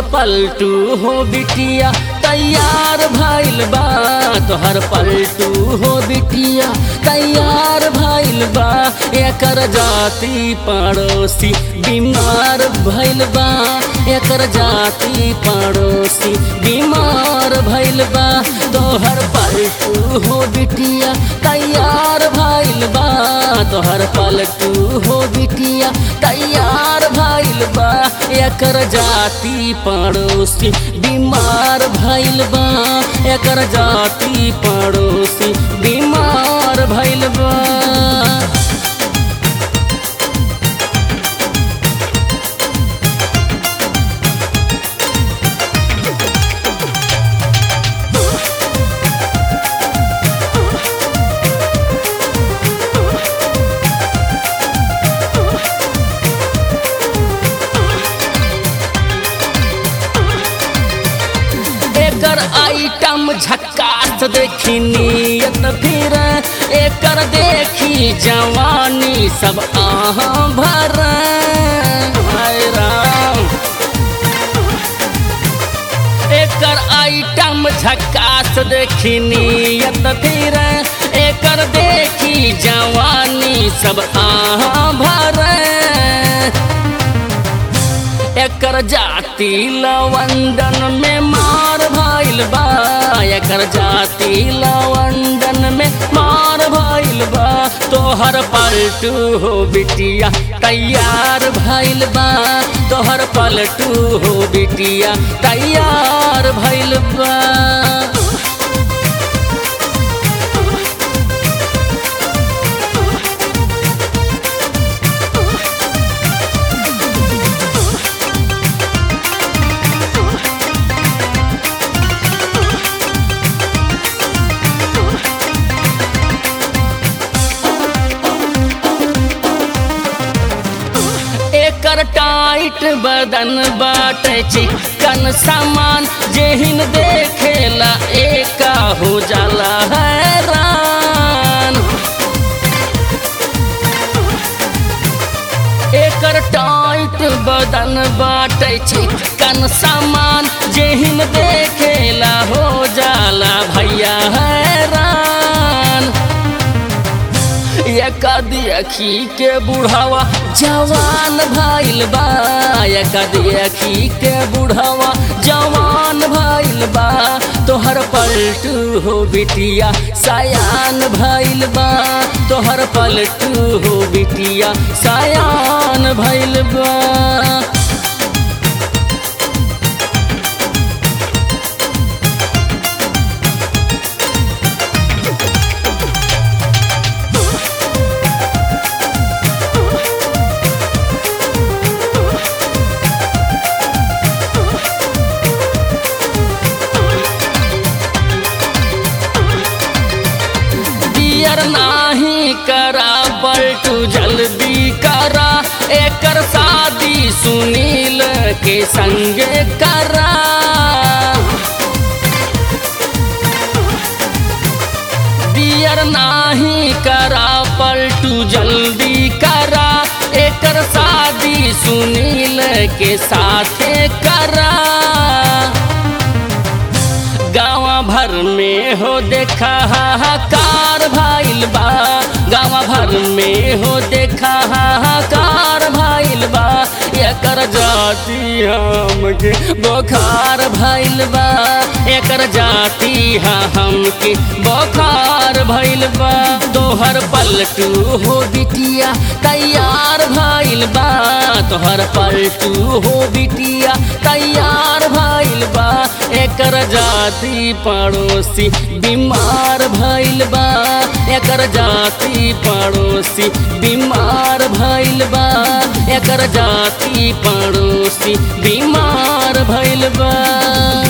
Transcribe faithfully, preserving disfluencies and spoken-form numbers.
पलटू हो बिटिया तैयार भइल बा, तोहर पलटू हो बिटिया तैयार भइल बा। एकर जाति पड़ोसी बीमार भइल बा, एकर जाति पड़ोसी बीमार भइल बा। तोहर पलटू हो बिटिया तैयार भइल बा, तोहर पलटू हो बिटिया तैयार भइल बा। एकर जाति पड़ोसी बीमार भइल बा, एकर जाति पड़ोसी बीमार भइल बा। एकर आइटम झक्कास देखी नियत फिर, एकर देखी जवानी सब आहाँ भर। हाय राम, एकर आइटम झक्कास देखी नियत फिर, एकर देखी जवानी सब आहाँ भर। एकर जाति लवंडन में मार भइल बा, एकर जाति लवंडन में मार भइल बा। तोहर पलटू हो बिटिया तैयार भइल बा, तोहर पलटू हो बिटिया तैयार भइल बा। एकर टाइट बदन बाटे चिकन सामान, जेहिन देखेला एका हो जाला हैरान। एकर टाइट बदन बाटे चिकन सामान, जेहिन देखेला हो जाला भैया हैरान। एका देखी के बुढ़ावा जवान भइल बा, एका देखी के बुढ़ावा जवान भइल बा। तोहर पलटू हो बिटिया सयान भइल बा, तोहर पलटू हो बिटिया सयान भइल बा। डियर नाही करा पलटू जल्दी करा, एकर शादी सुनील के संगे करा। डियर नाही करा पलटू जल्दी करा, एकर शादी सुनील के साथे करा। गाँव भर में हो देखा हाहाकार भइल बा, गाँव भर में हो देखा हाहाकार भइल बा। एकर जाति हमके बोखार भइल बा, एकर जाति हमके बोखार भइल बा। तोहर पलटू हो बिटिया तैयार भइल बा, तोहर पलटू हो बिटिया तैयार भइल बा। एकर जाति पड़ोसी बीमार भइल बा, एकर जाति पड़ोसी बीमार भइल बा, एकर जाति पड़ोसी बीमार भइल बा।